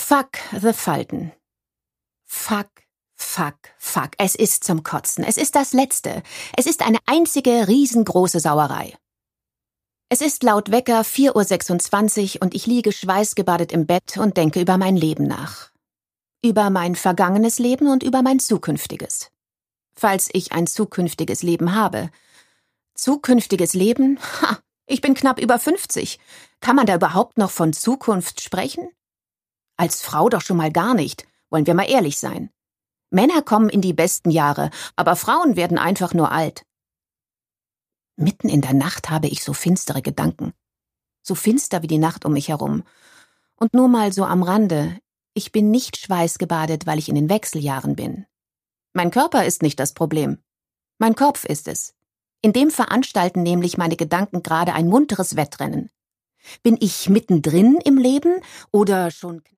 Fuck the Falten. Fuck, fuck, fuck. Es ist zum Kotzen. Es ist das Letzte. Es ist eine einzige riesengroße Sauerei. Es ist laut Wecker 4:26 Uhr und ich liege schweißgebadet im Bett und denke über mein Leben nach. Über mein vergangenes Leben und über mein zukünftiges. Falls ich ein zukünftiges Leben habe. Zukünftiges Leben? Ha, ich bin knapp über 50. Kann man da überhaupt noch von Zukunft sprechen? Als Frau doch schon mal gar nicht, wollen wir mal ehrlich sein. Männer kommen in die besten Jahre, aber Frauen werden einfach nur alt. Mitten in der Nacht habe ich so finstere Gedanken. So finster wie die Nacht um mich herum. Und nur mal so am Rande, ich bin nicht schweißgebadet, weil ich in den Wechseljahren bin. Mein Körper ist nicht das Problem. Mein Kopf ist es. In dem veranstalten nämlich meine Gedanken gerade ein munteres Wettrennen. Bin ich mittendrin im Leben oder schon